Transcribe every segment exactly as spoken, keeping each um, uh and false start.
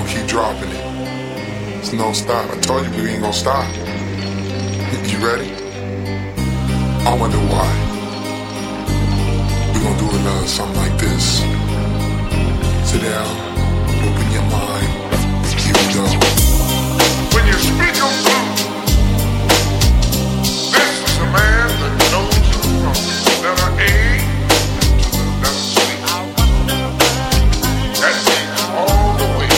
keep dropping it. It's no stop. I told you we ain't gonna stop. You ready? I wonder why. We gonna do another something like this. Sit down, open your mind. Here we go. When you speak of blues, this is a man that knows you from the letter A to the letter C. That means all the way.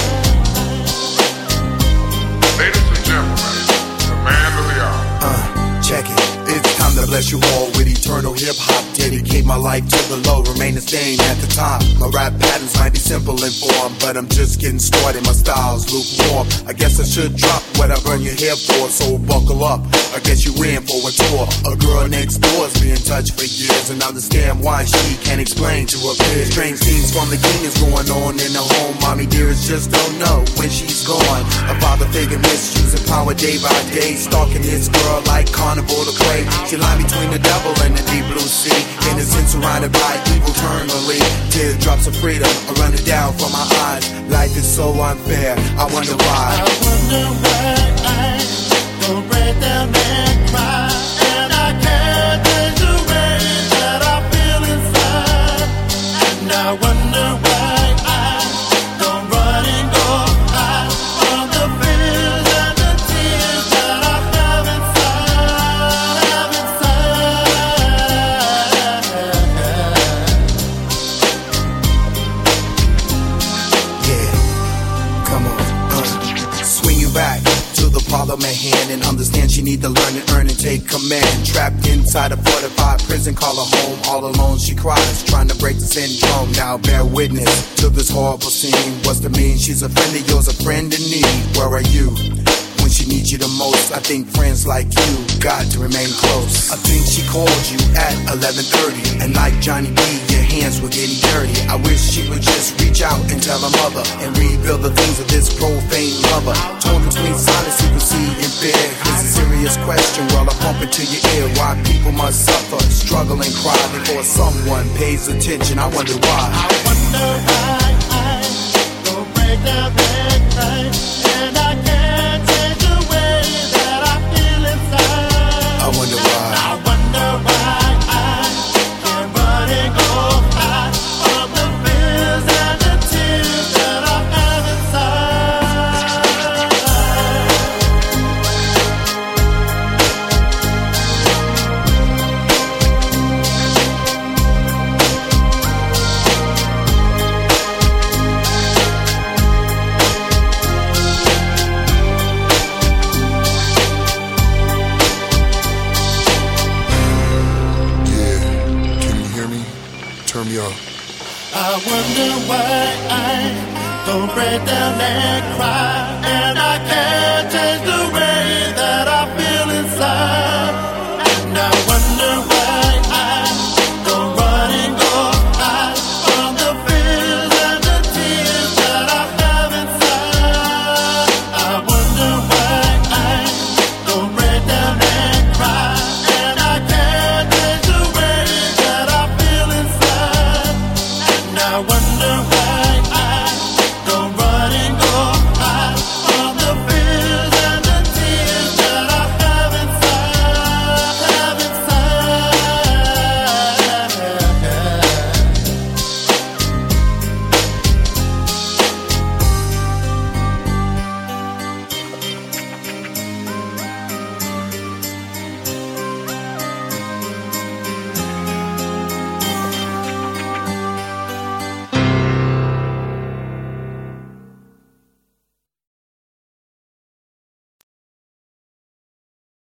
Ladies and gentlemen, the man of the hour. Uh, check it. It's time to bless you all with eternal hip-hop. Dedicate my life to the low, remain the stain at the top. My rap patterns might be simple in form, but I'm just getting started. My style's lukewarm. I guess I should drop what I burn your hair for, so buckle up. I guess you in for a tour. A girl next door's been in touch for years, and understand why she can't explain to her peers. Strange things from the king is going on in the home. Mommy dearest just don't know when she's gone. A father figure misusing power day by day, stalking this girl like carnival to play. She lie between the devil and the deep blue sea. Innocent surrounded by evil eternally. Teardrops of freedom are running down from my eyes. Life is so unfair, I wonder why. I wonder why I don't break down and cry. And I can't change the way that I feel inside. And I wonder why I don't run and go hide from the fears and the tears that I have inside, have inside. Yeah, come on, uh, swing you back to the palm at hand and understand she need to learn and earn and take command. Trapped inside a fortified prison, call her home. All alone she cries, trying to break the syndrome. Now bear witness to this horrible scene. What's the mean? She's a friend of yours, a friend in need. Where are you when she needs you the most? I think friends like you got to remain close. I think she called you at eleven thirty, and like Johnny B, your hands were getting dirty. I wish she would just reach out and tell her mother and rebuild the things of this profane lover. Torn between silence, secrecy, and fear. Here's a serious question while I pump into your ear. Why people must suffer, struggle, and cry before someone pays attention? I wonder why. I wonder why I don't break down and cry. And I can't change the way that I feel inside. I wonder why. I wonder why I can't run and go hide from the fears and the tears that I have inside. Turn me up. I wonder why I don't break down and cry. And I can't change the way that I feel inside. And I wonder why I don't run and go hide from the fears and the tears that I have inside. I wonder why I don't break down and cry. And I can't change the way that I feel inside. And I wonder why